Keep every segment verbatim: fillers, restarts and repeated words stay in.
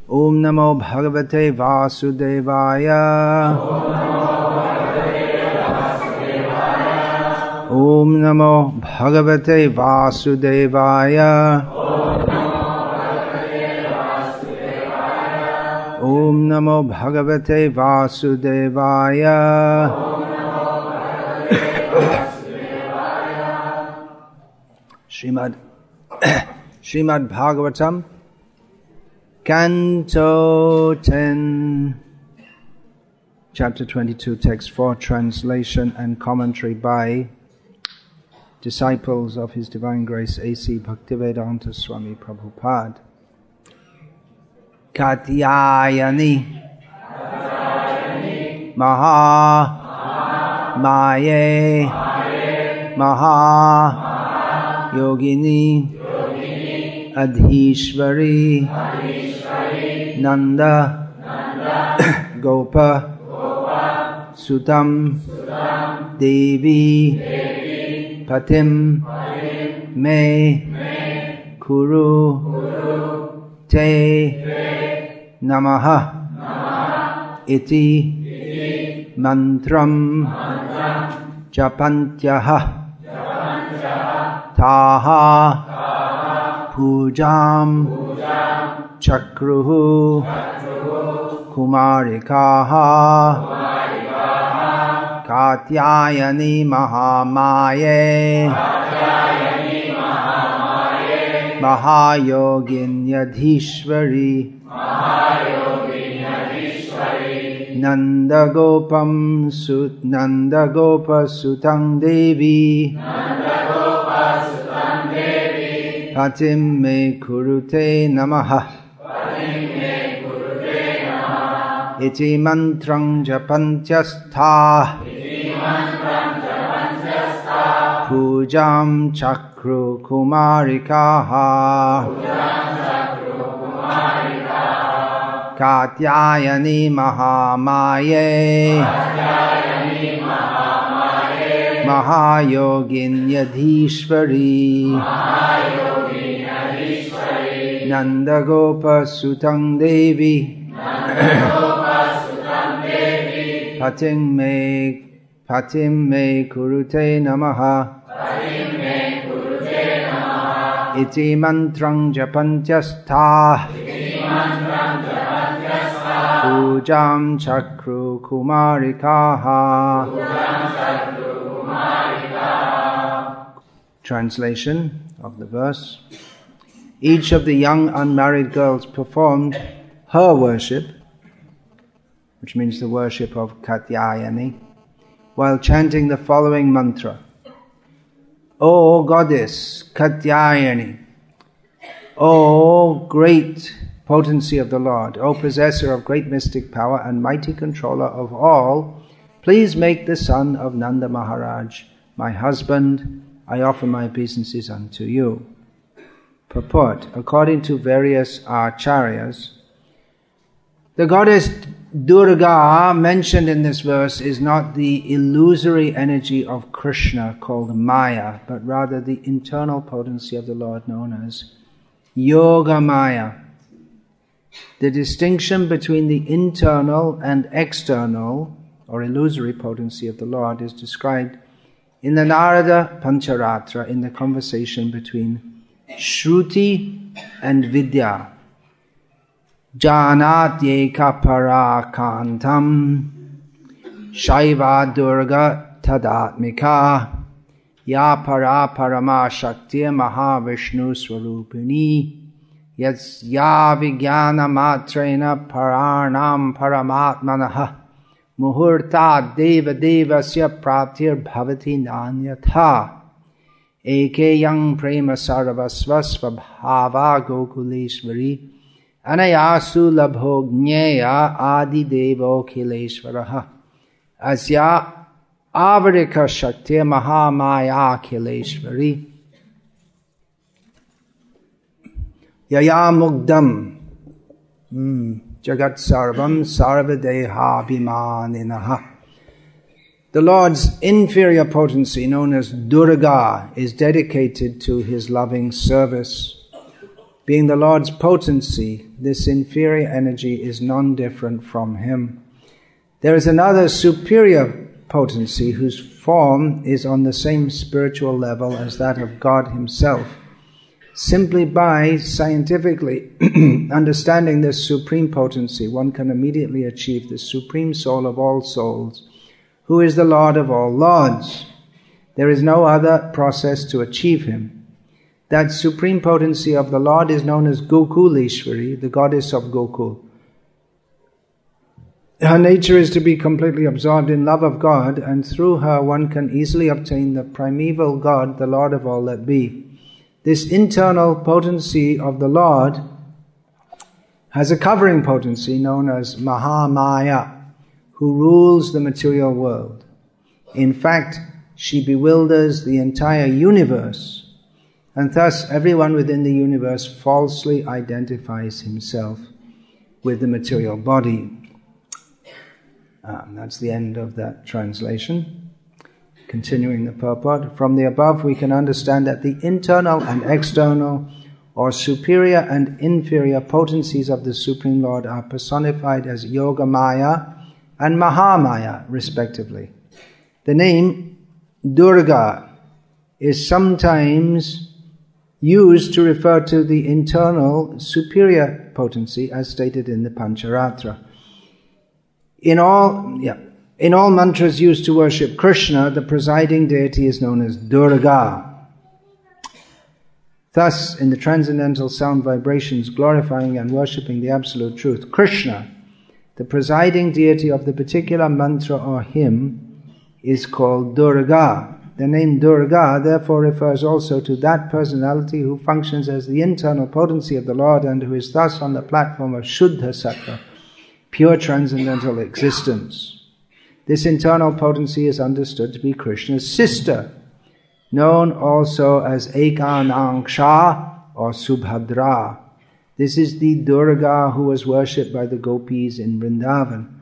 Om Namo Bhagavate Vasudevaya. Om Namo Bhagavate Vasudevaya. Om Namo Bhagavate Vasudevaya. Srimad Srimad Bhagavatam, Canto ten, Chapter twenty-two, Text four, translation and commentary by disciples of His Divine Grace A C Bhaktivedanta Swami Prabhupada. Katyayani Maha Maye Maha Yogini Adhishvari Nanda Gopa Sutam Devi Patim Me Kuru Te Namaha Iti Mantram Japantyaha Taha Pujam Chakruhu Kumarikaha Katyayani Mahamaye Mahayoginyadhishvari Nandagopam Sut Nandagopa Sutang Devi Patim me kurute namaha Iti mantrang japantyastha Pujam chakru kumarikaha Katyayani mahamaye Mahayoginyadhishvari Nandagopa Sutang Devi Patim me Patim me kurute namaha Iti mantrang japantyastha Pujam chakru kumarikaha. Translation of the verse. Each of the young unmarried girls performed her worship, which means the worship of Katyayani, while chanting the following mantra. O goddess Katyayani, O great potency of the Lord, O possessor of great mystic power and mighty controller of all, please make the son of Nanda Maharaj my husband. I offer my obeisances unto you. Purport. According to various acharyas, the goddess Durga mentioned in this verse is not the illusory energy of Krishna called Maya, but rather the internal potency of the Lord known as Yoga Maya. The distinction between the internal and external or illusory potency of the Lord is described in the Narada Pancharatra in the conversation between Shruti and Vidya. Janat yeka parakantam Shaiva Durga tadatmika Ya para parama shaktir mahavishnu swarupini Yasya vijnana matrena paranam paramatmanaha Muhurta deva devasya pratir bhavati nanyatha Eke yang prema sarvasvasva bhava gokuleshvari Anayasu labho jnaya adi devo kileshvaraha Asya avarika shakti mahamaya kileshvari Yaya mugdam Jagat sarvam sarvadeha bhimaninaha. The Lord's inferior potency, known as Durga, is dedicated to His loving service. Being the Lord's potency, this inferior energy is non-different from him. There is another superior potency whose form is on the same spiritual level as that of God himself. Simply by scientifically understanding this supreme potency, one can immediately achieve the supreme soul of all souls, who is the Lord of all lords. There is no other process to achieve him. That supreme potency of the Lord is known as Gokuleshwari, the goddess of Gokul. Her nature is to be completely absorbed in love of God, and through her one can easily obtain the primeval God, the Lord of all that be. This internal potency of the Lord has a covering potency known as Mahamaya, who rules the material world. In fact, she bewilders the entire universe, and thus everyone within the universe falsely identifies himself with the material body. Ah, that's the end of that translation. Continuing the purport, from the above we can understand that the internal and external, or superior and inferior potencies of the Supreme Lord are personified as Yogamaya and Mahamaya, respectively. The name Durga is sometimes used to refer to the internal superior potency as stated in the Pancharatra. In all, yeah, in all mantras used to worship Krishna, the presiding deity is known as Durga. Thus, in the transcendental sound vibrations glorifying and worshipping the absolute truth, Krishna, the presiding deity of the particular mantra or hymn, is called Durga. The name Durga therefore refers also to that personality who functions as the internal potency of the Lord and who is thus on the platform of Shuddha Sattva, pure transcendental existence. This internal potency is understood to be Krishna's sister, known also as Ekanangsha or Subhadra. This is the Durga who was worshipped by the gopis in Vrindavan.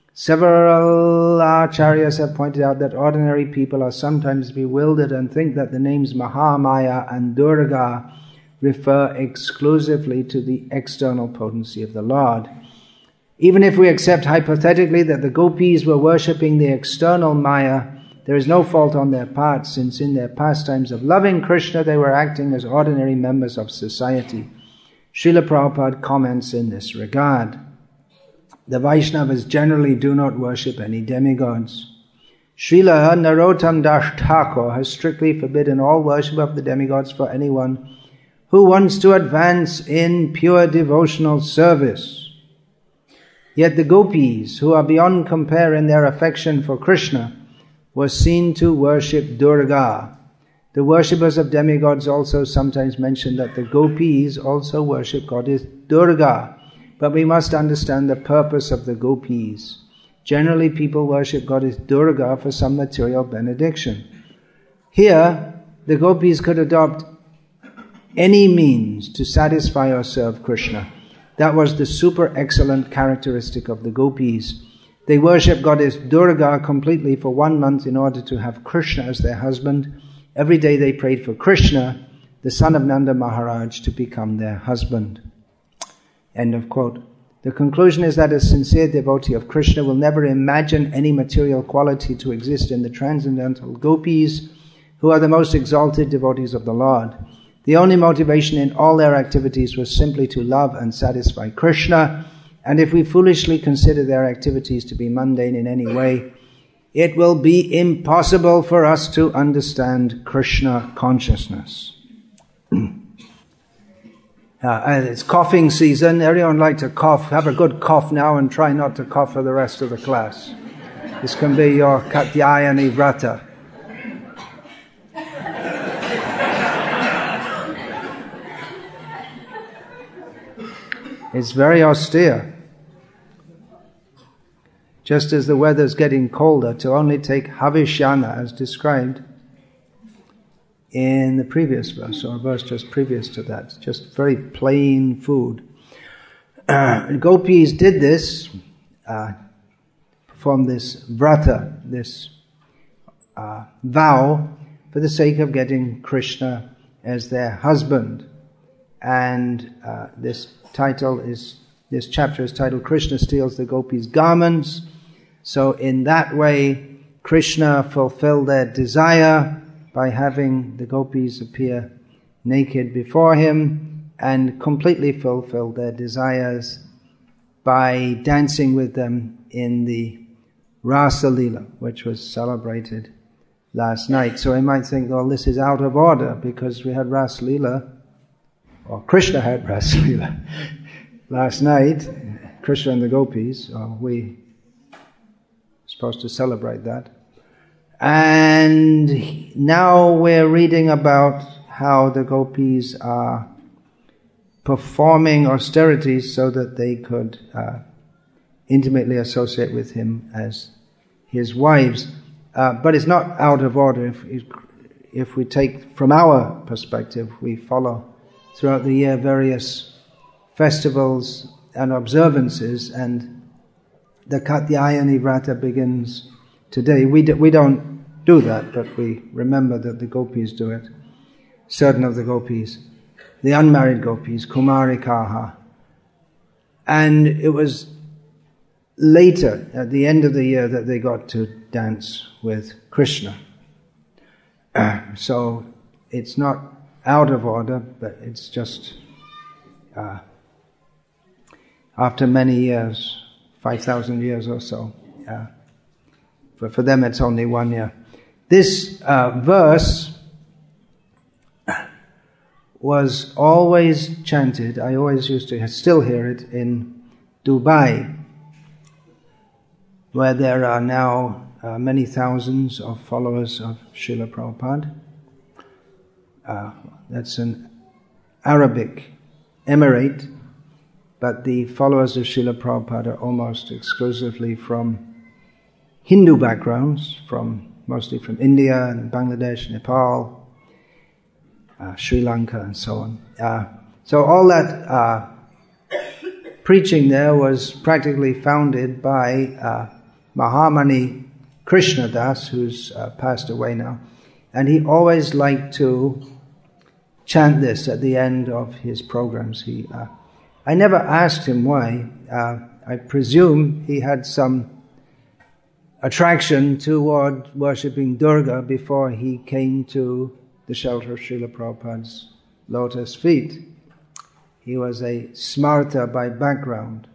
Several acharyas have pointed out that ordinary people are sometimes bewildered and think that the names Mahamaya and Durga refer exclusively to the external potency of the Lord. Even if we accept hypothetically that the gopis were worshipping the external Maya, there is no fault on their part, since in their pastimes of loving Krishna they were acting as ordinary members of society. Srila Prabhupada comments in this regard. The Vaishnavas generally do not worship any demigods. Srila Narottam Das Thakur has strictly forbidden all worship of the demigods for anyone who wants to advance in pure devotional service. Yet the gopis, who are beyond compare in their affection for Krishna, were seen to worship Durga. The worshippers of demigods also sometimes mention that the gopis also worship goddess Durga, but we must understand the purpose of the gopis. Generally, people worship goddess Durga for some material benediction. Here, the gopis could adopt any means to satisfy or serve Krishna. That was the super excellent characteristic of the gopis. They worship goddess Durga completely for one month in order to have Krishna as their husband. Every day they prayed for Krishna, the son of Nanda Maharaj, to become their husband. End of quote. The conclusion is that a sincere devotee of Krishna will never imagine any material quality to exist in the transcendental gopis, who are the most exalted devotees of the Lord. The only motivation in all their activities was simply to love and satisfy Krishna, and if we foolishly consider their activities to be mundane in any way, it will be impossible for us to understand Krishna consciousness. Uh, it's coughing season. Everyone like to cough. Have a good cough now and try not to cough for the rest of the class. This can be your Katyayani Vrata. It's very austere. Just as the weather's getting colder, to only take Havishyana as described in the previous verse, or a verse just previous to that. Just very plain food. Uh, gopis did this, uh, performed this vrata, this uh, vow, for the sake of getting Krishna as their husband. and uh, this title is, this chapter is titled Krishna Steals the Gopis' Garments. So in that way, Krishna fulfilled their desire by having the gopis appear naked before him, and completely fulfilled their desires by dancing with them in the Rasa Leela, which was celebrated last night. So I might think, well, this is out of order because we had Rasa Leela, or Krishna had Rasa Leela last night, Krishna and the gopis, or we supposed to celebrate that. And now we're reading about how the gopis are performing austerities so that they could uh, intimately associate with him as his wives. Uh, but it's not out of order. If, if we take from our perspective, we follow throughout the year various festivals and observances, and the Katyayani Vrata begins today. We, do, we don't do that, but we remember that the gopis do it. Certain of the gopis, the unmarried gopis, Kumarikaha. And it was later, at the end of the year, that they got to dance with Krishna. Uh, so it's not out of order, but it's just uh, after many years, five thousand years or so. Uh, but for them it's only one year. This uh, verse was always chanted, I always used to still hear it in Dubai, where there are now uh, many thousands of followers of Srila Prabhupada. Uh, that's an Arabic emirate, but the followers of Srila Prabhupada are almost exclusively from Hindu backgrounds, from mostly from India and Bangladesh, Nepal, uh, Sri Lanka and so on. Uh, so all that uh, preaching there was practically founded by uh, Mahamani Krishnadas, who's uh, passed away now. And he always liked to chant this at the end of his programs. He, uh, I never asked him why. Uh, I presume he had some attraction toward worshipping Durga before he came to the shelter of Srila Prabhupada's lotus feet. He was a smarta by background.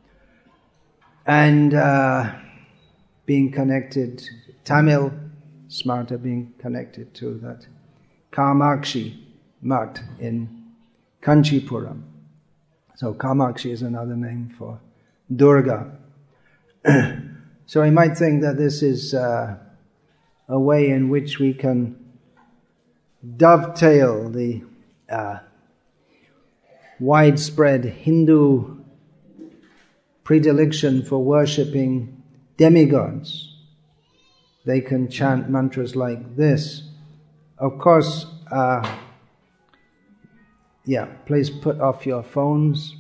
And uh, being connected, Tamil smarta being connected to that Kamakshi Mat in Kanchipuram. So Kamakshi is another name for Durga. So I might think that this is uh, a way in which we can dovetail the uh, widespread Hindu predilection for worshipping demigods. They can chant mantras like this. Of course, uh, yeah, please put off your phones.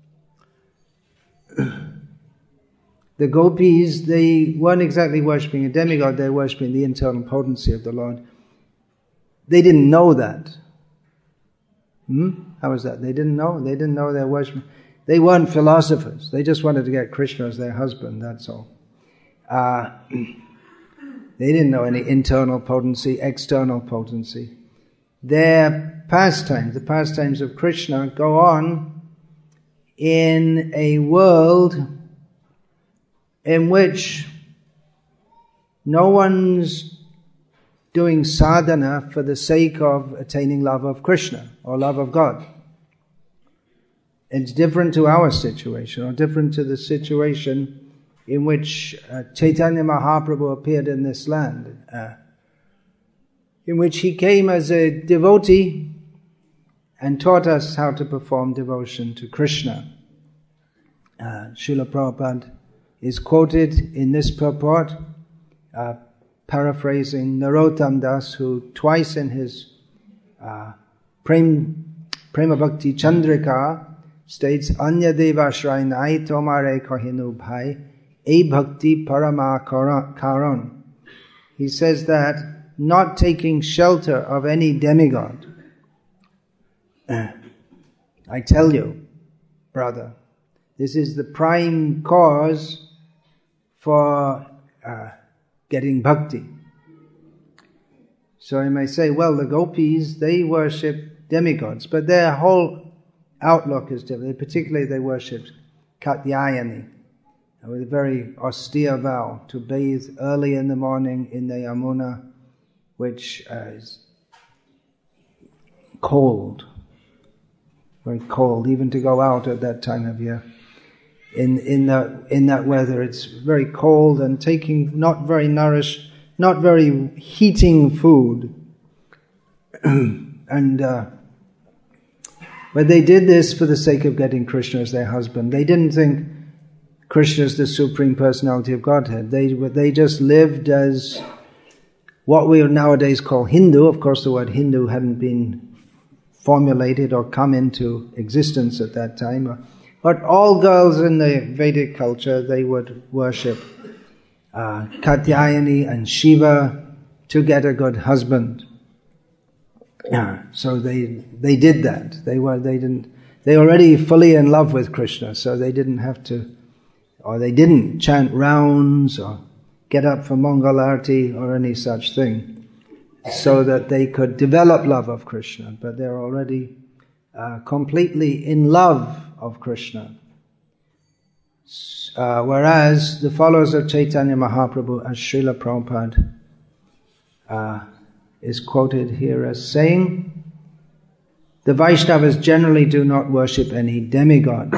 The gopis, they weren't exactly worshipping a demigod, they were worshipping the internal potency of the Lord. They didn't know that. Hmm? How was that? They didn't know? They didn't know they were worshipping. They weren't philosophers. They just wanted to get Krishna as their husband, that's all. Uh, they didn't know any internal potency, external potency. Their pastimes, the pastimes of Krishna, go on in a world in which no one's doing sadhana for the sake of attaining love of Krishna or love of God. It's different to our situation, or different to the situation in which uh, Chaitanya Mahaprabhu appeared in this land, uh, in which he came as a devotee and taught us how to perform devotion to Krishna. Uh, Srila Prabhupada is quoted in this purport, uh, paraphrasing Narottam Das, who twice in his uh, Prem, Prema Bhakti Chandrika states, Anya Deva Shrainai Tomare Kohinu Bhai E Bhakti Parama Karan. He says that not taking shelter of any demigod, uh, I tell you, brother, this is the prime cause for uh, getting bhakti. So you may say, well, the gopis, they worship demigods, but their whole outlook is different. Particularly they worship Katyayani, with a very austere vow to bathe early in the morning in the Yamuna, which uh, is cold, very cold, even to go out at that time of year. In in that in that weather, it's very cold, and taking not very nourished, not very heating food. and uh, but they did this for the sake of getting Krishna as their husband. They didn't think Krishna is the Supreme Personality of Godhead. They they just lived as what we nowadays call Hindu. Of course, the word Hindu hadn't been formulated or come into existence at that time. But all girls in the Vedic culture, they would worship uh, Katyayani and Shiva to get a good husband. Uh, so they they did that. They were they didn't they were already fully in love with Krishna, so they didn't have to, or they didn't chant rounds or get up for Mangalarti or any such thing, so that they could develop love of Krishna. But they're already uh, completely in love of Krishna. Uh, whereas the followers of Chaitanya Mahaprabhu, as Srila Prabhupada uh, is quoted here as saying, the Vaishnavas generally do not worship any demigods.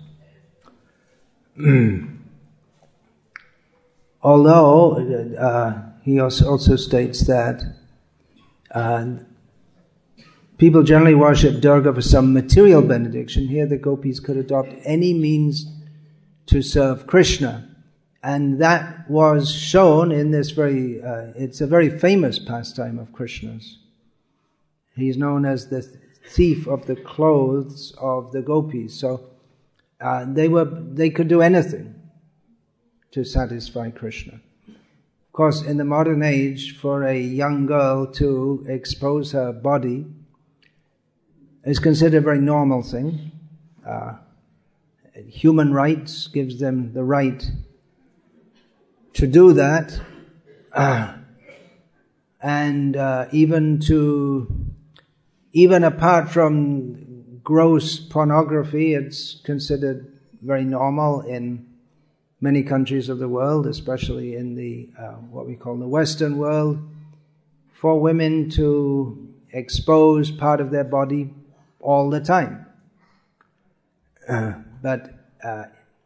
Although uh, he also, also states that uh, people generally worship Durga for some material benediction. Here the gopis could adopt any means to serve Krishna. And that was shown in this very, uh, it's a very famous pastime of Krishna's. He's known as the thief of the clothes of the gopis. So uh, they were, they could do anything to satisfy Krishna. Of course, in the modern age, for a young girl to expose her body is considered a very normal thing. Uh, human rights gives them the right to do that, uh, and uh, even to, even apart from gross pornography, it's considered very normal in many countries of the world, especially in the uh, what we call the Western world, for women to expose part of their body all the time. Uh, but uh,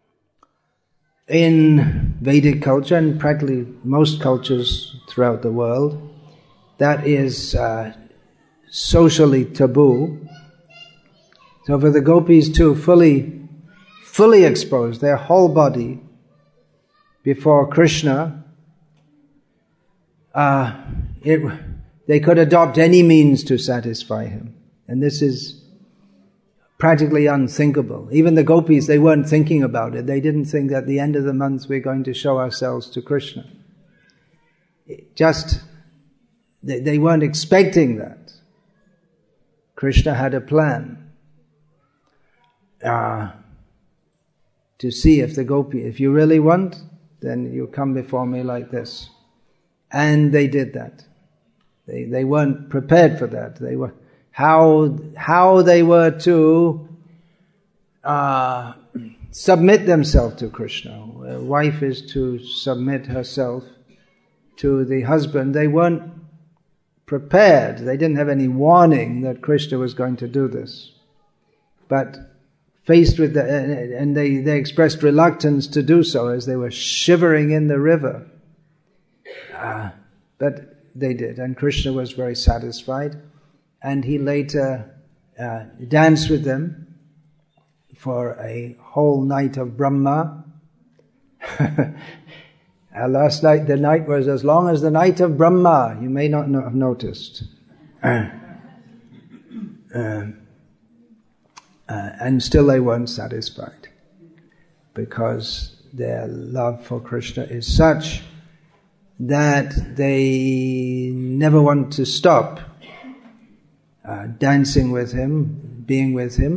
in Vedic culture, and practically most cultures throughout the world, that is uh, socially taboo. So for the gopis to fully, fully expose their whole body before Krishna, uh, it, they could adopt any means to satisfy him. And this is practically unthinkable. Even the gopis, they weren't thinking about it. They didn't think that at the end of the month we're going to show ourselves to Krishna. It just, they, they weren't expecting that. Krishna had a plan uh, to see if the gopi, if you really want, then you come before me like this. And they did that. They they weren't prepared for that. They were how how they were to uh, submit themselves to Krishna. A wife is to submit herself to the husband. They weren't prepared. They didn't have any warning that Krishna was going to do this. But faced with the, and they, they expressed reluctance to do so as they were shivering in the river. Uh, but they did, and Krishna was very satisfied. And he later uh, danced with them for a whole night of Brahma. uh, last night, the night was as long as the night of Brahma. You may not know, have noticed. Uh, uh, Uh, and still they weren't satisfied, because their love for Krishna is such that they never want to stop uh, dancing with him, being with him,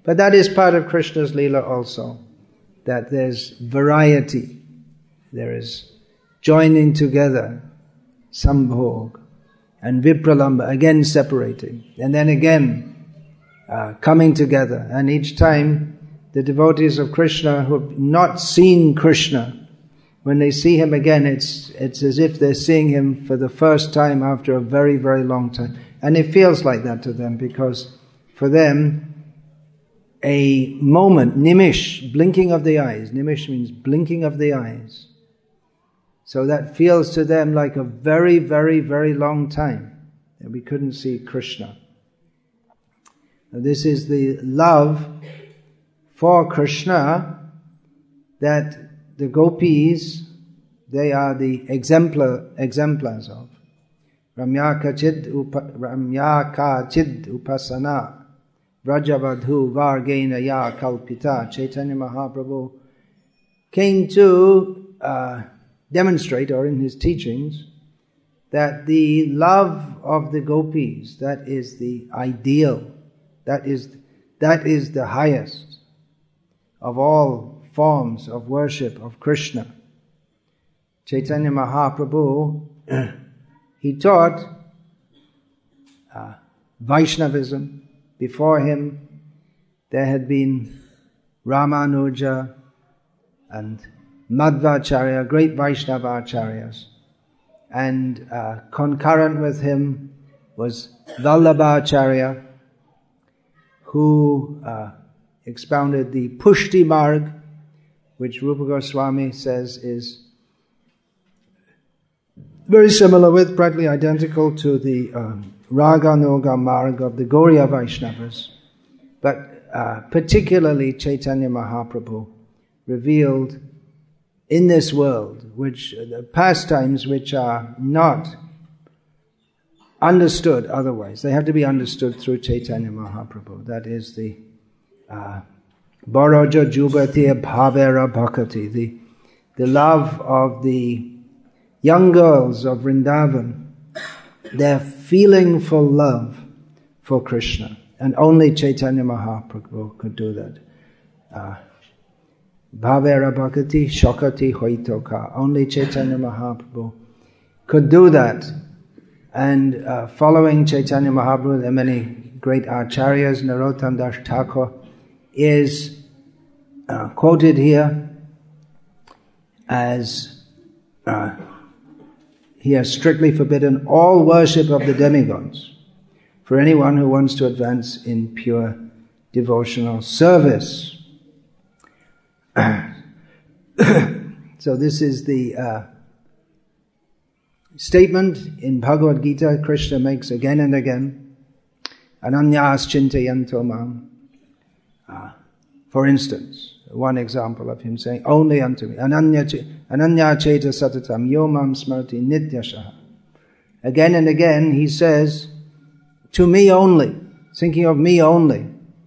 But that is part of Krishna's Leela also, that there's variety. There is joining together, sambhog, and vipralamba, again separating, and then again uh, coming together. And each time the devotees of Krishna who have not seen Krishna, when they see him again, it's it's as if they're seeing him for the first time after a very, very long time. And it feels like that to them, because for them, a moment, nimish, blinking of the eyes, nimish means blinking of the eyes. So that feels to them like a very, very, very long time that we couldn't see Krishna. Now this is the love for Krishna that the gopis, they are the exemplar, exemplars of. Ramya kachid, upa, ramya kachid upasana vrajavadhu vargena ya kalpita. Chaitanya Mahaprabhu came to uh, demonstrate, or in his teachings, that the love of the gopis, that is the ideal, that is, that is the highest of all forms of worship of Krishna. Chaitanya Mahaprabhu, he taught uh, Vaishnavism. Before him, there had been Ramanuja and Madhvacharya, great Vaishnava acharyas. And uh, concurrent with him was Vallabhacharya, who uh, expounded the Pushti Marg, which Rupa Goswami says is very similar with, practically identical to the um, Raga Noga Marg of the Gauriya Vaishnavas. But uh, particularly Chaitanya Mahaprabhu revealed in this world, which the pastimes which are not understood otherwise. They have to be understood through Chaitanya Mahaprabhu. That is the uh, Bharaja Jubati Bhavera Bhakati, the, the love of the young girls of Vrindavan, their feeling for love for Krishna. And only Chaitanya Mahaprabhu could do that. Uh, Bhavera Bhakati Shokati Hoitoka. Only Chaitanya Mahaprabhu could do that. And uh, following Chaitanya Mahaprabhu, there are many great acharyas. Narottam Das Thakur is uh, quoted here as uh, he has strictly forbidden all worship of the demigods for anyone who wants to advance in pure devotional service. So this is the uh, statement in Bhagavad Gita Krishna makes again and again. Ananyas chintayanto mam. Uh, for instance, one example of him saying, only unto me. Ananya cheta satatam yomam smarti nityashaha. Again and again he says, to me only, thinking of me only.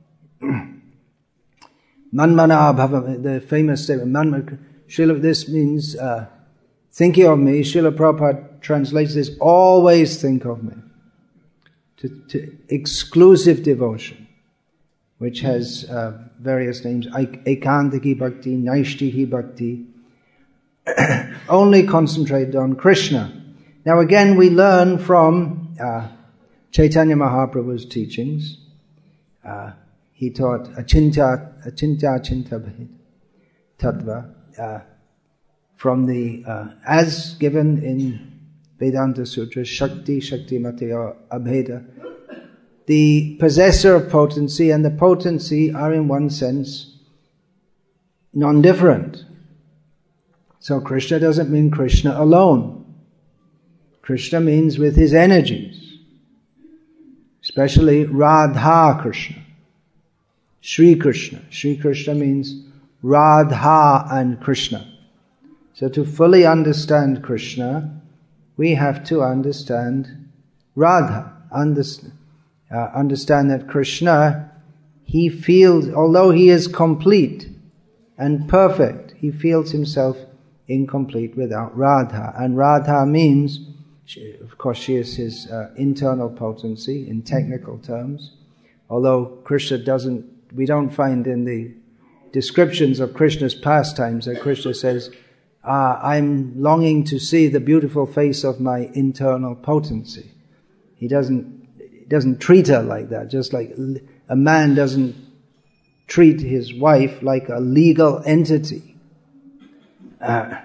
Manmana bhava, the famous statement, Manmana, Srila, this means uh, thinking of me. Srila Prabhupada translates this, always think of me. To, to exclusive devotion, which has uh, various names, Ekantiki Bhakti, Naishtihi Bhakti, only concentrated on Krishna. Now again we learn from uh, Chaitanya Mahaprabhu's teachings. Uh, he taught Achintya, Achintya Chinta Tattva, uh, from the, uh, as given in Vedanta Sutra, Shakti, Shakti Mataya Abheda. The possessor of potency and the potency are in one sense non-different. So Krishna doesn't mean Krishna alone. Krishna means with his energies, especially Radha Krishna, Sri Krishna. Sri Krishna means Radha and Krishna. So to fully understand Krishna, we have to understand Radha, understand, uh, understand that Krishna, he feels, although he is complete and perfect, he feels himself incomplete without Radha. And Radha means, she, of course she is his uh, internal potency in technical terms, although Krishna doesn't we don't find in the descriptions of Krishna's pastimes that Krishna says, uh, I'm longing to see the beautiful face of my internal potency. He doesn't, he doesn't treat her like that, just like a man doesn't treat his wife like a legal entity. Uh,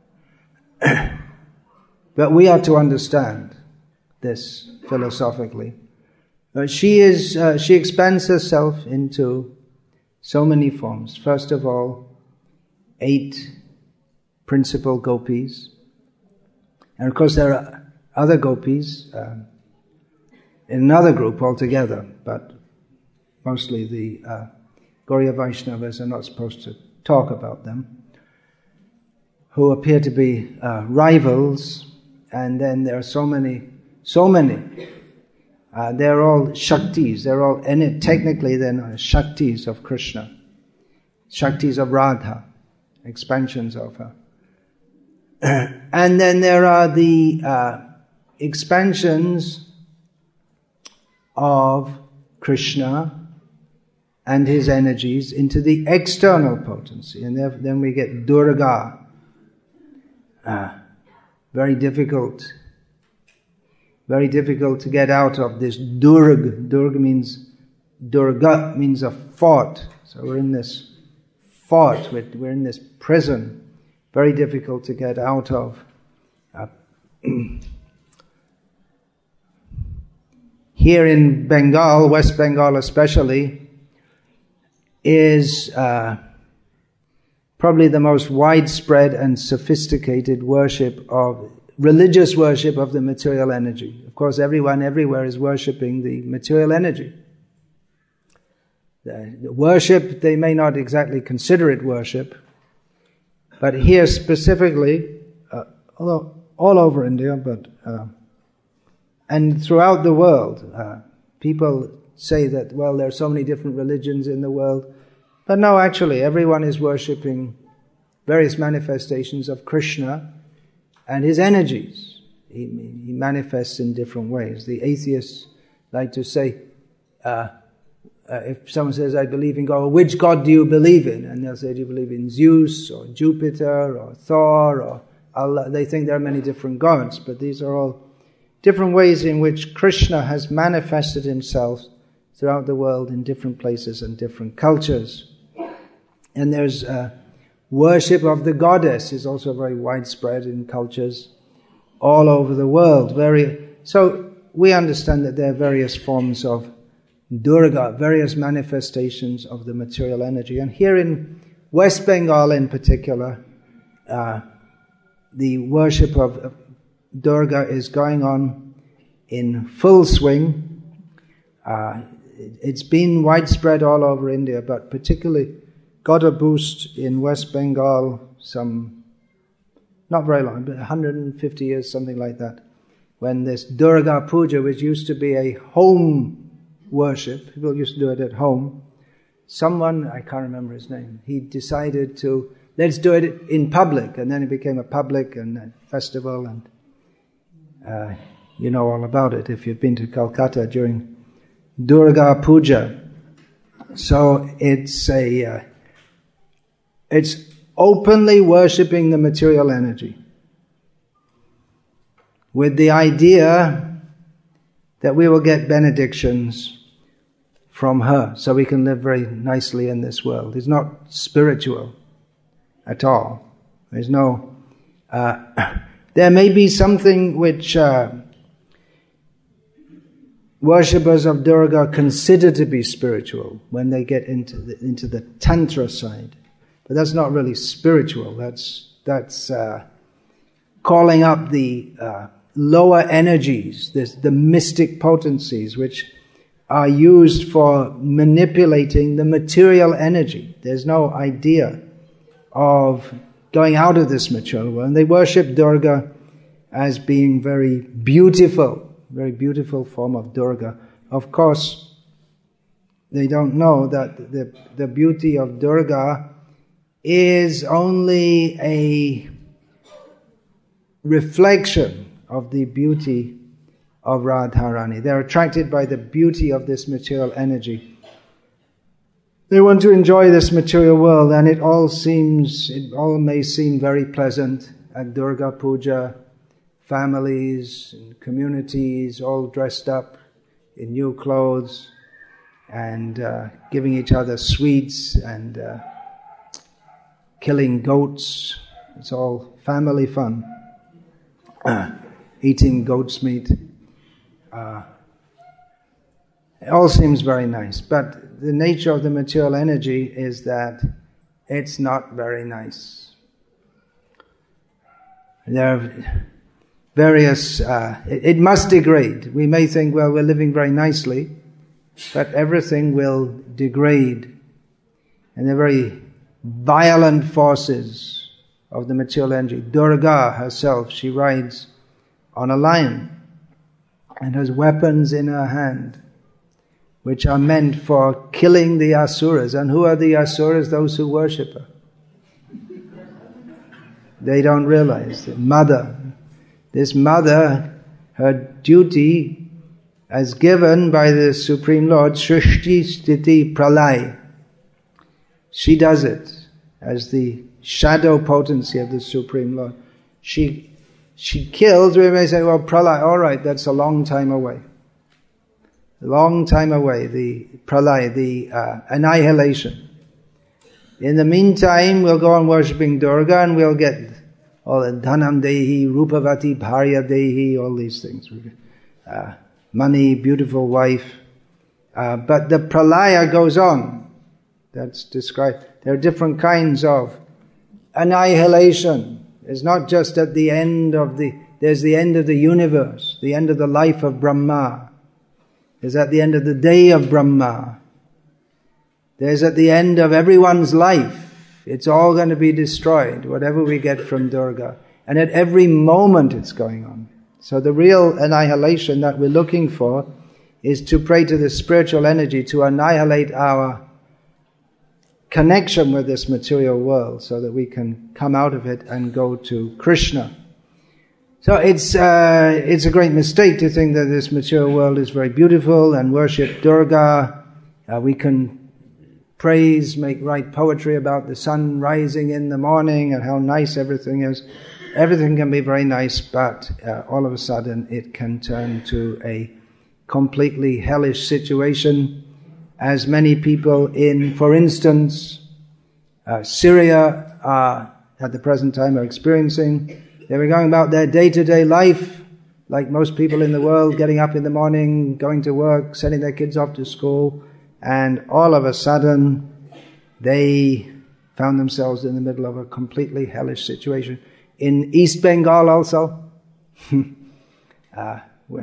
but we are to understand this philosophically. But she is, uh, she expands herself into so many forms. First of all, eight principal gopis. And of course there are other gopis uh, in another group altogether, but mostly the uh, Gauriya Vaishnavas are not supposed to talk about them, who appear to be uh, rivals, and then there are so many, so many. Uh, they're all Shaktis, they're all, and technically they're not Shaktis of Krishna, Shaktis of Radha, expansions of her. And then there are the uh, expansions of Krishna and his energies into the external potency, and then we get Durga. Uh, very difficult, very difficult to get out of this Durg. Durg means, Durga means a fort. So we're in this fort, we're, we're in this prison. Very difficult to get out of. Uh, here in Bengal, West Bengal especially, is uh, probably the most widespread and sophisticated worship of, religious worship of the material energy. Of course, everyone everywhere is worshipping the material energy. The, the worship, they may not exactly consider it worship, but here specifically, uh, although all over India, but uh, and throughout the world, uh, people say that, well, there are so many different religions in the world. But no, actually, everyone is worshipping various manifestations of Krishna and his energies. He, he manifests in different ways. The atheists like to say, uh, uh, if someone says, I believe in God, well, which God do you believe in? And they'll say, do you believe in Zeus or Jupiter or Thor or Allah? They think there are many different gods, but these are all different ways in which Krishna has manifested himself throughout the world in different places and different cultures. And there's uh, worship of the goddess is also very widespread in cultures all over the world. Very so we understand that there are various forms of Durga, various manifestations of the material energy. And here in West Bengal in particular, uh, the worship of Durga is going on in full swing. Uh, it's been widespread all over India, but particularly got a boost in West Bengal some, not very long, but one hundred fifty years, something like that, when this Durga Puja, which used to be a home worship, people used to do it at home, someone, I can't remember his name, he decided to, let's do it in public, and then it became a public and a festival, and uh, you know all about it if you've been to Calcutta during Durga Puja. So it's a, uh, it's openly worshipping the material energy with the idea that we will get benedictions from her so we can live very nicely in this world. It's not spiritual at all. There's no, uh, there may be something which uh, worshippers of Durga consider to be spiritual when they get into the, into the Tantra side. But that's not really spiritual. That's, that's uh, calling up the uh, lower energies, this, the mystic potencies which are used for manipulating the material energy. There's no idea of going out of this material world. And they worship Durga as being very beautiful, very beautiful form of Durga. Of course, they don't know that the, the beauty of Durga is only a reflection of the beauty of Radharani. They're attracted by the beauty of this material energy. They want to enjoy this material world, and it all seems, it all may seem very pleasant at Durga Puja. Families and communities all dressed up in new clothes and uh, giving each other sweets and uh, killing goats. It's all family fun. Uh, eating goat's meat. Uh, it all seems very nice, but the nature of the material energy is that it's not very nice. There are various, uh, it, it must degrade. We may think, well, we're living very nicely, but everything will degrade. And they're very violent forces of the material energy. Durga herself, she rides on a lion and has weapons in her hand, which are meant for killing the asuras. And who are the asuras? Those who worship her. They don't realize. The mother. This mother, her duty as given by the Supreme Lord, Srishti Sthiti Pralay. She does it as the shadow potency of the Supreme Lord. She she kills. We may say, well, Pralay, all right, that's a long time away. A long time away, the Pralay, the uh, annihilation. In the meantime, we'll go on worshipping Durga and we'll get all the Dhanam Dehi, Rupavati Bharya Dehi, all these things. Uh, money, beautiful wife. Uh, but the pralaya goes on. That's described. There are different kinds of annihilation. It's not just at the end of the, there's the end of the universe, the end of the life of Brahma. There's at the end of the day of Brahma. There's at the end of everyone's life. It's all going to be destroyed, whatever we get from Durga. And at every moment it's going on. So the real annihilation that we're looking for is to pray to the spiritual energy to annihilate our connection with this material world so that we can come out of it and go to Krishna. So it's uh, it's a great mistake to think that this material world is very beautiful and worship Durga. Uh, we can praise, make, write poetry about the sun rising in the morning and how nice everything is. Everything can be very nice, but uh, all of a sudden it can turn to a completely hellish situation, as many people in, for instance, uh, Syria uh, at the present time are experiencing. They were going about their day-to-day life, like most people in the world, getting up in the morning, going to work, sending their kids off to school, and all of a sudden, they found themselves in the middle of a completely hellish situation. In East Bengal also, uh, uh,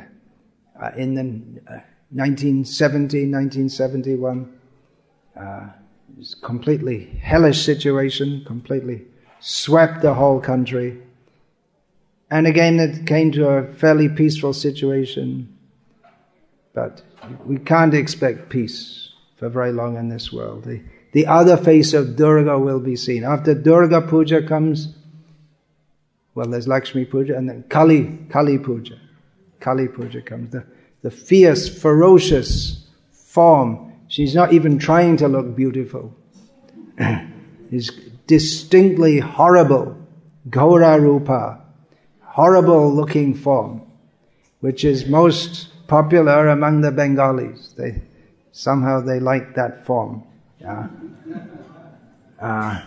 in the uh, nineteen seventy, nineteen seventy-one, uh, it was a completely hellish situation, completely swept the whole country. And again, it came to a fairly peaceful situation, but we can't expect peace for very long in this world. The, the other face of Durga will be seen. After Durga Puja comes, well, there's Lakshmi Puja, and then Kali, Kali Puja. Kali Puja comes. The, the fierce, ferocious form. She's not even trying to look beautiful. Is distinctly horrible. Gaura Rupa. Horrible looking form, which is most popular among the Bengalis. They somehow they like that form. Yeah. Uh,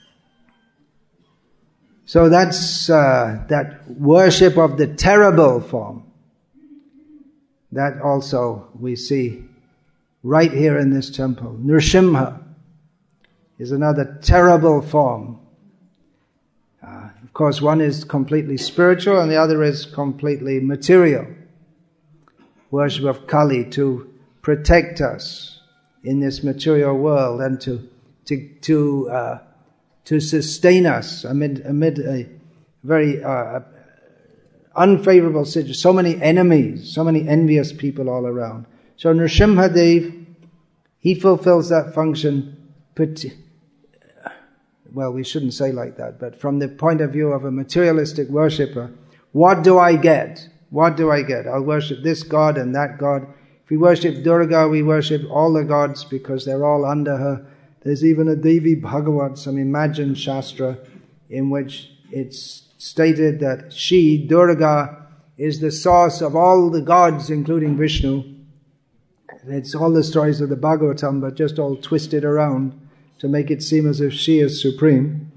so that's uh, that worship of the terrible form. That also we see right here in this temple. Nrsimha is another terrible form. Uh, of course, one is completely spiritual and the other is completely material. Worship of Kali to protect us in this material world and to to to uh, to sustain us amid amid a very uh, unfavorable situation. So many enemies, so many envious people all around. So Nrsimha Dev, he fulfills that function. But well, we shouldn't say like that. But from the point of view of a materialistic worshipper, what do I get? What do I get? I'll worship this God and that God. If we worship Durga, we worship all the gods because they're all under her. There's even a Devi Bhagavat, some imagined Shastra, in which it's stated that she, Durga, is the source of all the gods, including Vishnu. It's all the stories of the Bhagavatam, but just all twisted around to make it seem as if she is supreme.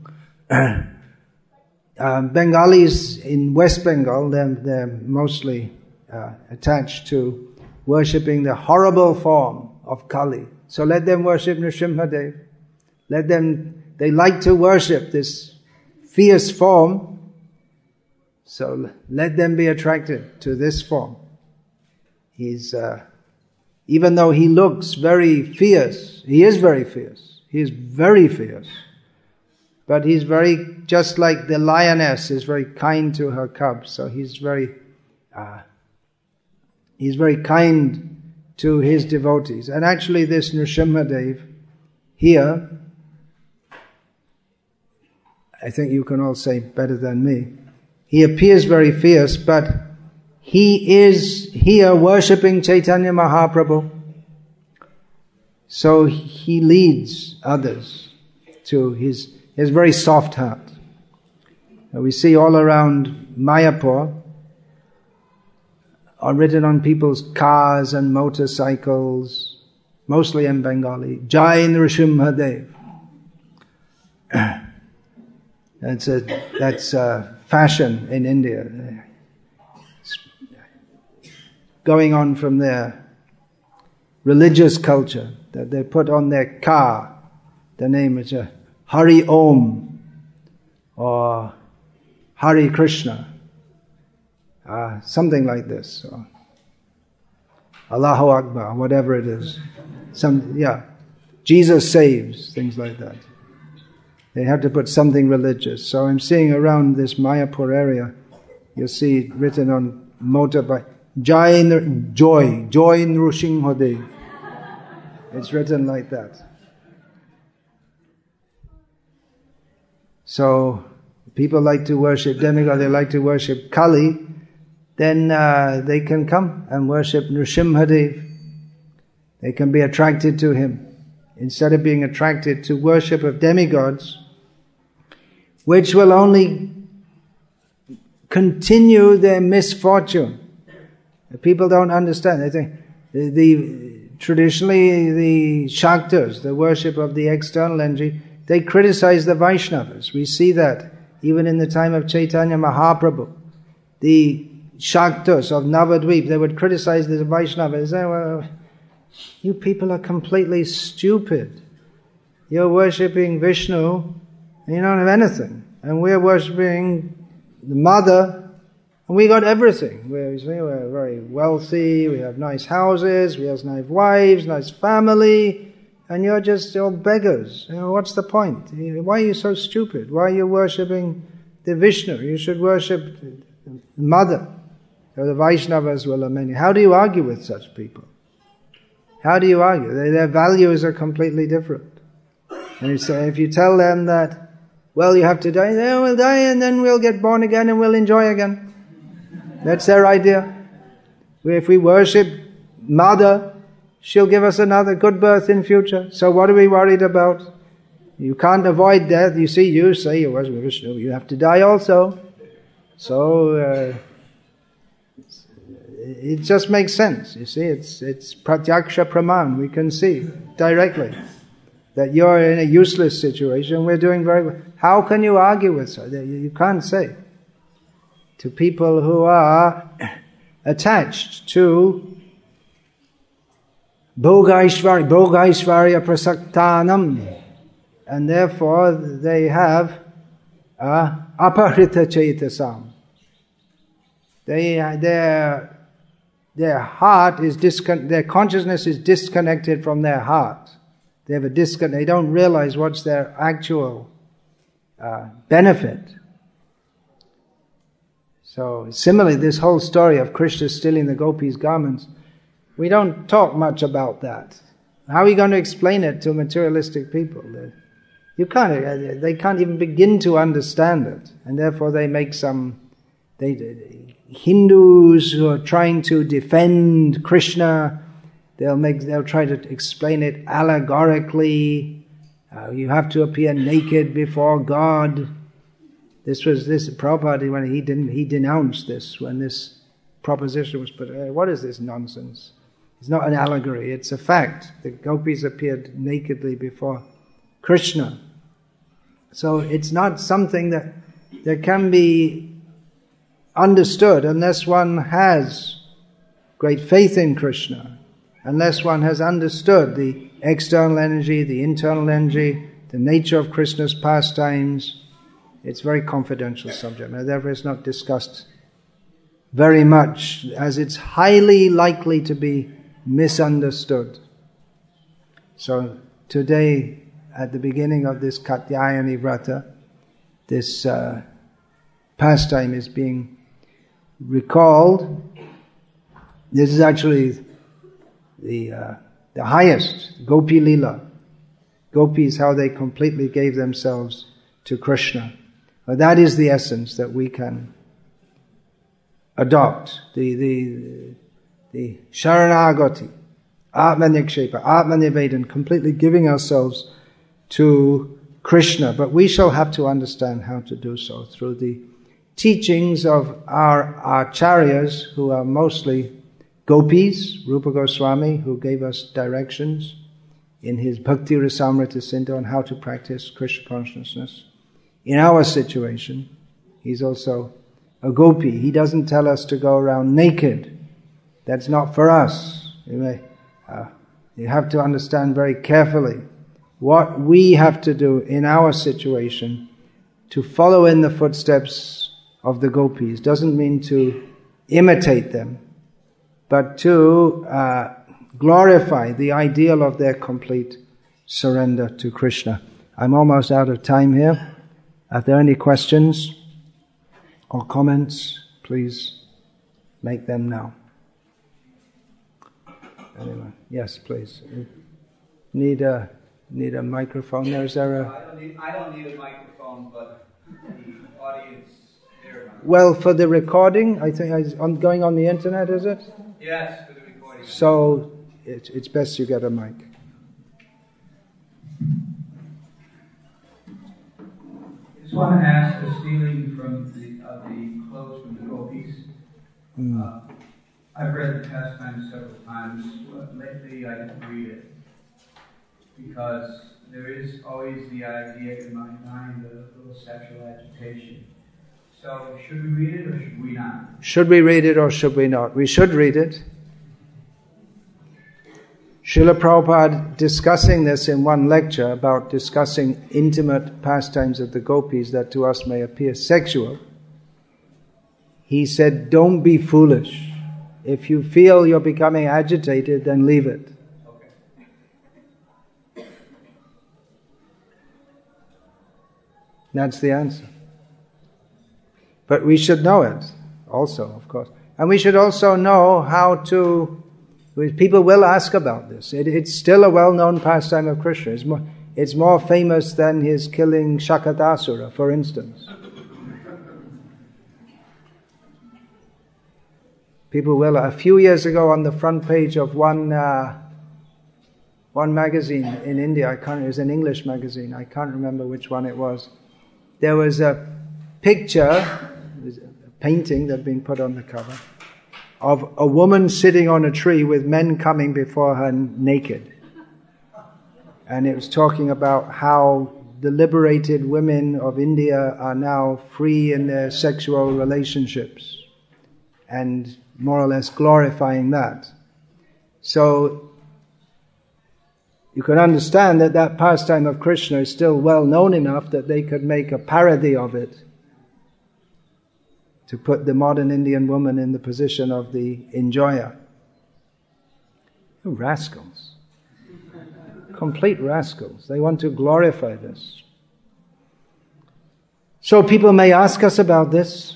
uh, Bengalis in West Bengal, they're, they're mostly uh, attached to worshipping the horrible form of Kali. So let them worship Nrsimhadev. Let them, they like to worship this fierce form. So let them be attracted to this form. He's, uh, even though he looks very fierce, he is very fierce. He is very fierce. But he's very, just like the lioness is very kind to her cubs. So he's very, uh, he's very kind to his devotees. And actually this Nrsimhadev here, I think you can all say better than me, he appears very fierce, but he is here worshipping Chaitanya Mahaprabhu. So he leads others to his, his very soft heart. And we see all around Mayapur, are written on people's cars and motorcycles, mostly in Bengali, Jai Nrsimhadev. That's a, that's a fashion in India. It's going on from their religious culture, that they put on their car, the name is a Hari Om or Hari Krishna, uh, something like this, or Allahu Akbar, whatever it is. Some, yeah, Jesus saves, things like that. They have to put something religious. So I'm seeing around this Mayapur area, you'll see written on motorbike, Jai, Joy, Joy Nrsimhadev. It's written like that. So people like to worship demigod, they like to worship Kali, then uh, they can come and worship Nrsimhadev. They can be attracted to him, instead of being attracted to worship of demigods, which will only continue their misfortune. People don't understand. They think the, the traditionally the Shaktas, the worship of the external energy, they criticize the Vaishnavas. We see that even in the time of Chaitanya Mahaprabhu. The Shaktas of Navadvip, they would criticize the Vaishnavas. They say, well, you people are completely stupid. You're worshipping Vishnu and you don't have anything. And we're worshipping the mother and we got everything. We're, we're very wealthy, we have nice houses, we have nice wives, nice family, and you're just all beggars. You know, what's the point? Why are you so stupid? Why are you worshipping the Vishnu? You should worship the mother. So the Vaishnavas will lament you. How do you argue with such people? How do you argue? Their values are completely different. And you say, if you tell them that, well, you have to die, they will die and then we'll get born again and we'll enjoy again. That's their idea. If we worship Mother, she'll give us another good birth in future. So what are we worried about? You can't avoid death. You see, you say you worship Vishnu, you have to die also. So, uh, it just makes sense, you see, it's it's pratyaksha praman, we can see directly that you're in a useless situation, we're doing very well. How can you argue with so? You can't say. To people who are attached to bhogaishvarya, bhogaishvarya prasaktanam, and therefore they have uh, aparita chaitasam. They, their Their heart is discon- their consciousness is disconnected from their heart. They have a disconnect. They don't realize what's their actual uh, benefit. So similarly, this whole story of Krishna stealing the gopis' garments, we don't talk much about that. How are you going to explain it to materialistic people? You can't. They can't even begin to understand it, and therefore they make some. They. Hindus who are trying to defend Krishna, they'll make, they'll try to explain it allegorically. Uh, you have to appear naked before God. This was this Prabhupada when he didn't he denounced this when this proposition was put. Uh, what is this nonsense? It's not an allegory; it's a fact. The gopis appeared nakedly before Krishna. So it's not something that that can be understood unless one has great faith in Krishna, unless one has understood the external energy, the internal energy, the nature of Krishna's pastimes. It's a very confidential subject, and therefore it's not discussed very much, as it's highly likely to be misunderstood. So today, at the beginning of this Katyayani Vrata, this uh, pastime is being recalled. This is actually the uh, the highest, Gopi Lila. Gopis, how they completely gave themselves to Krishna. But that is the essence that we can adopt. The the the Sharanagati, Atmanikshepa, Atmanivedan, completely giving ourselves to Krishna. But we shall have to understand how to do so through the teachings of our acharyas, who are mostly gopis, Rupa Goswami, who gave us directions in his Bhakti Rasamrita Sindhu on how to practice Krishna consciousness. In our situation, he's also a gopi. He doesn't tell us to go around naked. That's not for us. You may, uh, you have to understand very carefully what we have to do in our situation to follow in the footsteps of the gopis. Doesn't mean to imitate them, but to uh, glorify the ideal of their complete surrender to Krishna. I'm almost out of time here. Are there any questions or comments? Please make them now. Anyone? Yes, please. Need a need a microphone there? Is there a... I don't need, I don't need a microphone, but the audience there. Well, for the recording, I think it's on, going on the internet, is it? Yes, for the recording. So it, it's best you get a mic. I just want to ask the stealing from the, of the clothes from the gopis. Mm. Uh, I've read the pastime several times. But lately, I didn't read it because there is always the idea in my mind of a little sexual agitation. So, should we read it or should we not? Should we read it or should we not? We should read it. Srila Prabhupada, discussing this in one lecture about discussing intimate pastimes of the gopis that to us may appear sexual, he said, don't be foolish. If you feel you're becoming agitated, then leave it. Okay. That's the answer. But we should know it also, of course. And we should also know how to... People will ask about this. It, it's still a well-known pastime of Krishna. It's more, it's more famous than his killing Shakatasura, for instance. People will. A few years ago, on the front page of one uh, one magazine in India, I can't. It was an English magazine. I can't remember which one it was. There was a picture, a painting that had been put on the cover, of a woman sitting on a tree with men coming before her naked. And it was talking about how the liberated women of India are now free in their sexual relationships and more or less glorifying that. So you can understand that that pastime of Krishna is still well known enough that they could make a parody of it to put the modern Indian woman in the position of the enjoyer. Oh, rascals. Complete rascals. They want to glorify this. So people may ask us about this.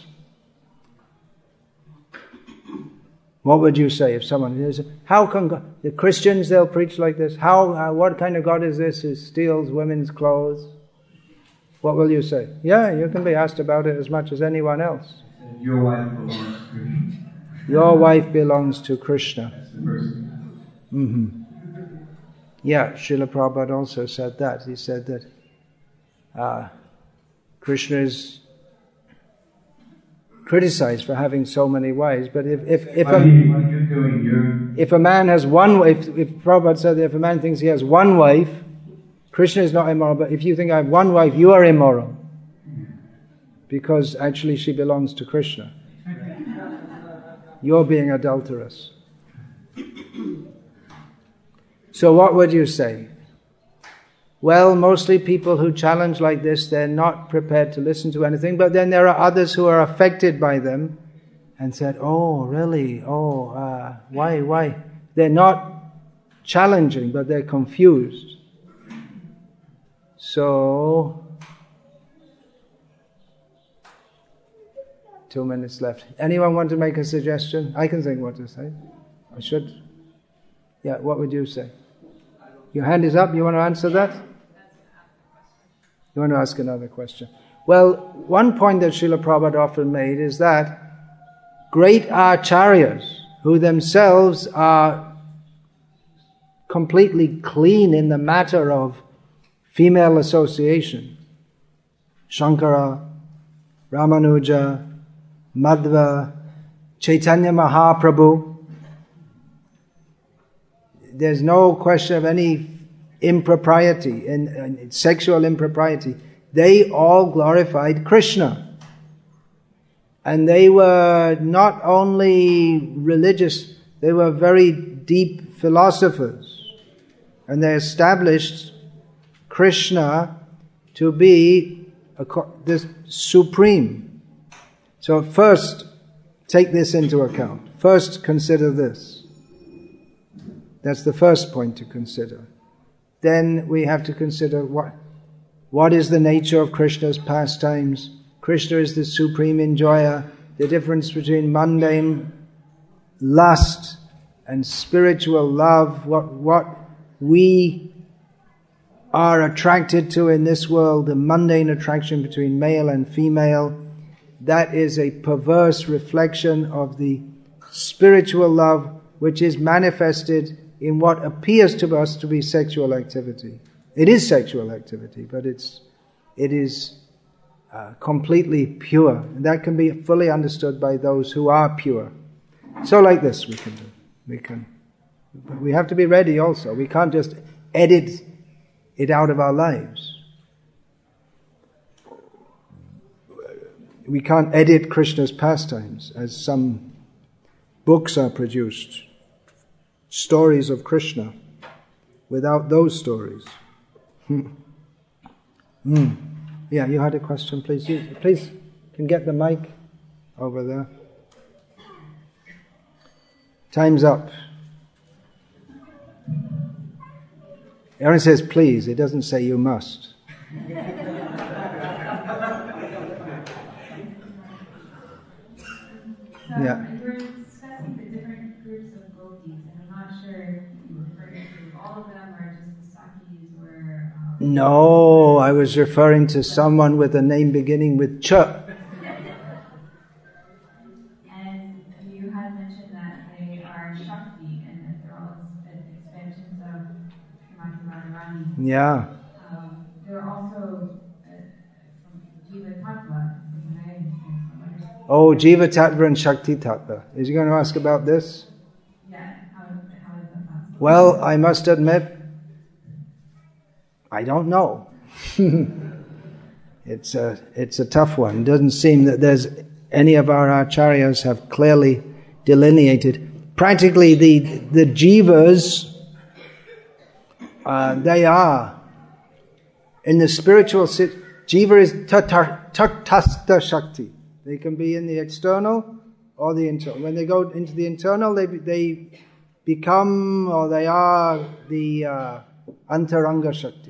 What would you say if someone says, how can God, the Christians, they'll preach like this? How, uh, what kind of God is this who steals women's clothes? What will you say? Yeah, you can be asked about it as much as anyone else. Your wife belongs to Krishna. Your wife belongs to Krishna. That's the first thing. Mm-hmm. Yeah, Srila Prabhupada also said that. He said that uh, Krishna is criticized for having so many wives, but if if if what a, are you, what are you doing? You're if a man has one wife, if Prabhupada said that if a man thinks he has one wife, Krishna is not immoral, but if you think I have one wife, you are immoral. Because actually she belongs to Krishna. You're being adulterous. So what would you say? Well, mostly people who challenge like this, they're not prepared to listen to anything, but then there are others who are affected by them and said, oh, really? Oh, uh, why, why? They're not challenging, but they're confused. So, two minutes left. Anyone want to make a suggestion? I can think what to say. I should. Yeah, what would you say? Your hand is up. You want to answer that? You want to ask another question? Well, one point that Srila Prabhupada often made is that great acharyas, who themselves are completely clean in the matter of female association, Shankara, Ramanuja, Madhva, Chaitanya Mahaprabhu, there's no question of any impropriety, in, in sexual impropriety. They all glorified Krishna. And they were not only religious, they were very deep philosophers. And they established Krishna to be a, the supreme. So first, take this into account. First, consider this. That's the first point to consider. Then we have to consider what, what is the nature of Krishna's pastimes. Krishna is the supreme enjoyer. The difference between mundane lust and spiritual love, what, what we are attracted to in this world, the mundane attraction between male and female, that is a perverse reflection of the spiritual love which is manifested in what appears to us to be sexual activity. It is sexual activity, but it's it is uh, completely pure. And that can be fully understood by those who are pure. So like this we can do. We can. But we have to be ready also. We can't just edit it out of our lives. We can't edit Krishna's pastimes as some books are produced. Stories of Krishna, without those stories. Hmm. Mm. Yeah, you had a question, please. You, please, can get the mic over there. Time's up. Aaron says please, it doesn't say you must. Yeah. No, I was referring to someone with a name beginning with Ch. And you had mentioned that they are Shakti and that they're all expansions of Srimati Radharani. Yeah. Um, they're also uh, from Jiva Tattva. Oh, Jiva Tattva and Shakti Tattva. Is he going to ask about this? Yeah, how, how is that possible? Well, I must admit, I don't know. it's a it's a tough one. It doesn't seem that there's any of our acharyas have clearly delineated. Practically, the the jivas, uh, they are in the spiritual. Jiva is tatastha shakti. They can be in the external or the internal. When they go into the internal, they they become or they are the uh, antaranga shakti.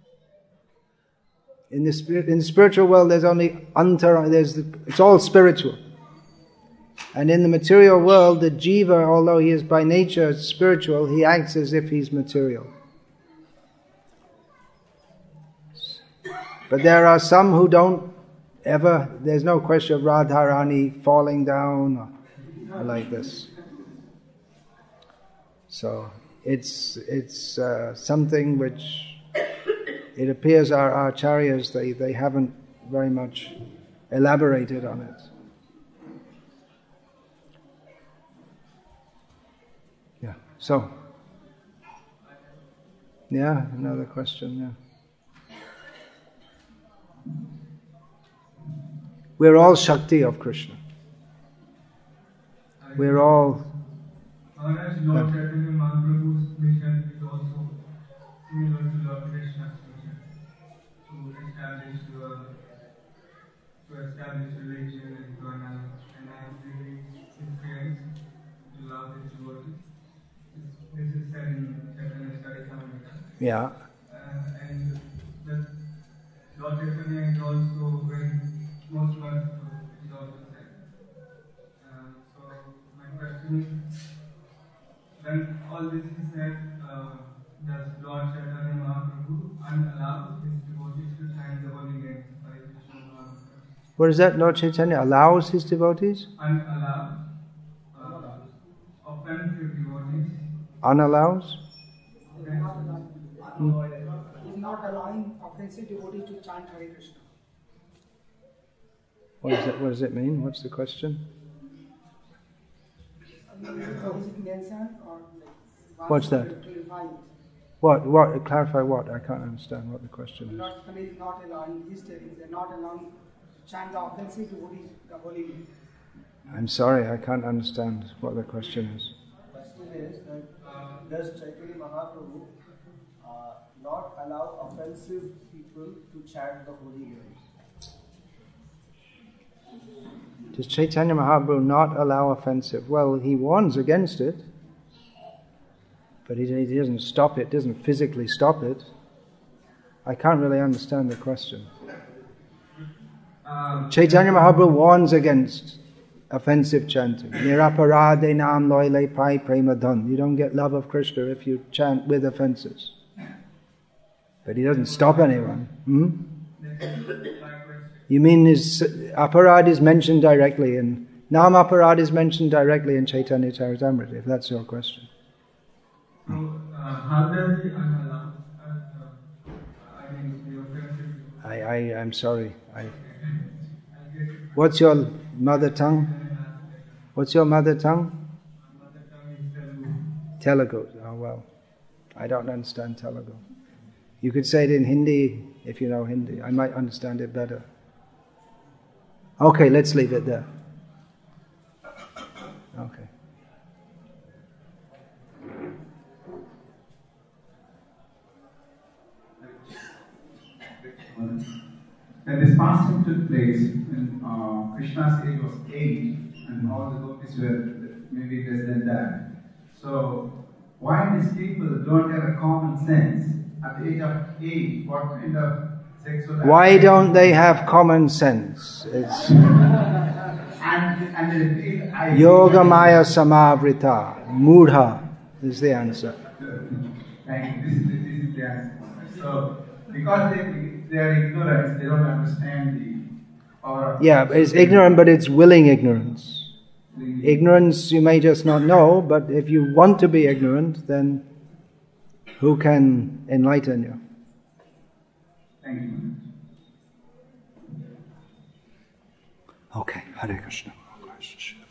In the spirit, in the spiritual world, there's only antaranga. There's the, it's all spiritual. And in the material world, the jiva, although he is by nature spiritual, he acts as if he's material. But there are some who don't ever, there's no question of Radharani falling down or, or like this. So, it's it's uh, something which it appears our acharyas they, they haven't very much elaborated on it. Yeah. So. Yeah. Another question. Yeah. We're all Shakti of Krishna. We're all. Maharaj, Lord Chaitanya Mahaprabhu's mission is also similar to Lord Krishna's mission to establish uh, to establish religion and to announce his friends, to love his devotees. This is said in Chaitanya Charitamrita. Yeah. Uh, and that Lord Chaitanya is also very most merciful. Is also said. Uh, so my question is, when all this is said, uh, does Lord Chaitanya Mahaprabhu unallow his devotees to chant the holy name by Krishna Mahaprabhu? What is that? Lord Chaitanya allows his devotees? Unallow uh, offensive devotees. Unallows? Hmm. He's not allowing offensive devotees to chant Hare Krishna. What does it, what does it mean? What's the question? What's that? What? What? Clarify what? I can't understand what the question is. Lord Chaitanya is not allowing, he's telling, they're not allowing to chant the offensive devotees the holy name. I'm sorry, I can't understand what the question is. The question is that uh, does Chaitanya Mahaprabhu uh, not allow offensive people to chant the holy names? Does Chaitanya Mahaprabhu not allow offensive? Well, he warns against it, but he, he doesn't stop it, doesn't physically stop it. I can't really understand the question. Um, Chaitanya Mahaprabhu warns against offensive chanting. Niraparade nam loile pai premadhan. You don't get love of Krishna if you chant with offenses. But he doesn't stop anyone. Hmm? You mean his aparad is mentioned directly in Nam aparad is mentioned directly in Chaitanya Charitamrita, if that's your question. So, uh, how does he unallow? Uh, uh, I mean, the offensive. I, I, I'm sorry. I, what's your mother tongue? What's your mother tongue? Mother tongue is Telugu. Telugu. Oh well, I don't understand Telugu. You could say it in Hindi if you know Hindi. I might understand it better. Okay, let's leave it there. Okay. When this fasting took place, when uh, Krishna's age was eight, and all the gopis were maybe less than that. So, why these people don't have a common sense at the age of eight? What kind of sexual? Why don't they have common sense? It's and and they feel I Yoga Maya Samavrita Mudha is the answer. Thank you. This is the, this is the answer. So, because they they are ignorant, they don't understand the power of. Yeah, it's ignorant, but it's willing ignorance. Ignorance you may just not know, but if you want to be ignorant, then who can enlighten you? Thank you. Okay, Hare Krishna.